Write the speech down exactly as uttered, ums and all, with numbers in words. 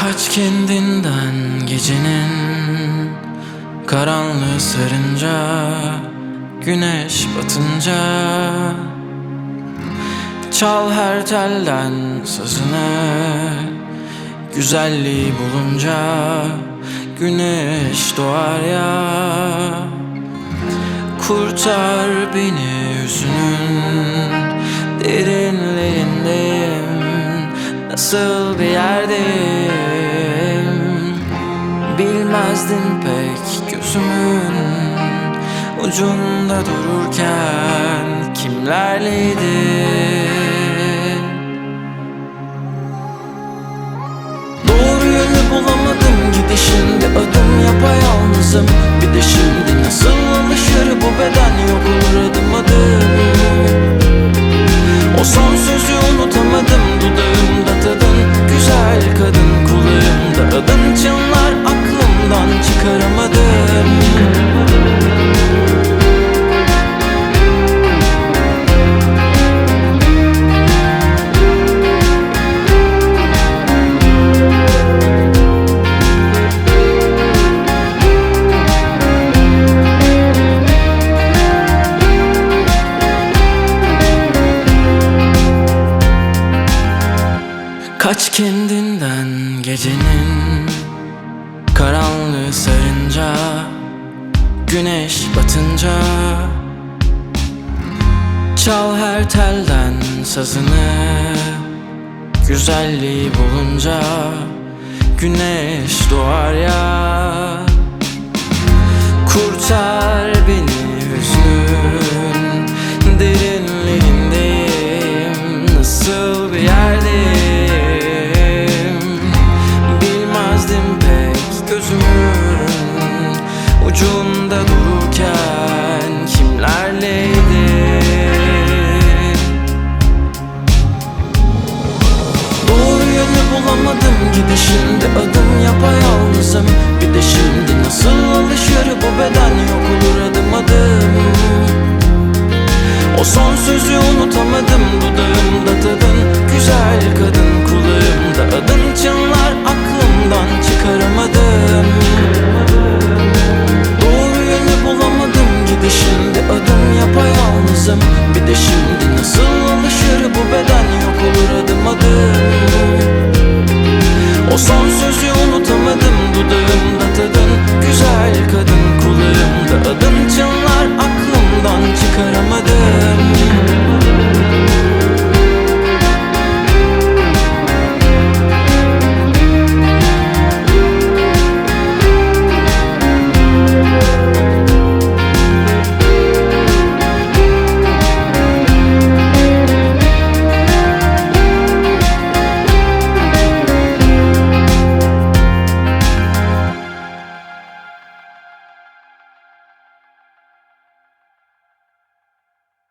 Kaç kendinden gecenin karanlığı sarınca, güneş batınca. Çal her telden sazını, güzelliği bulunca güneş doğar ya. Kurtar beni hüznün derinlerindeyim, nasıl bir yerdeyim bilmezdin pek. Gözümün ucunda dururken kimlerleydin? Doğru yönü bulamadım, gidişimde adım yapayalnızım. Bir de şimdi nasıl alışır bu beden, yok olur adım adım. O son sözü unutamadım, dudağımda tadın, güzel kadın kulağımda adın çınlar, aklımdan çıkaramadım. Kaç kendinden gecenin karanlığı sarınca, güneş batınca. Çal her telden sazını, güzelliği bulunca güneş doğar ya. Kurtar beni hüznün derinlerindeyim, nasıl bir yerdeyim gözümün ucunda dururken kimlerleydin? Doğru yönü bulamadım, gidişimde adım yapayalnızım. Bir de şimdi nasıl alışır bu beden, yok olur adım adım. O son sözü unutamadım, dudağımda tadın, güzel kadın kulağımda adın çınlar, aklımdan çıkaramadım. Doğru yönü bulamadım, gidişimde adım yapayalnızım. Bir de şimdi nasıl alışır bu beden, yok olur adım adım. O son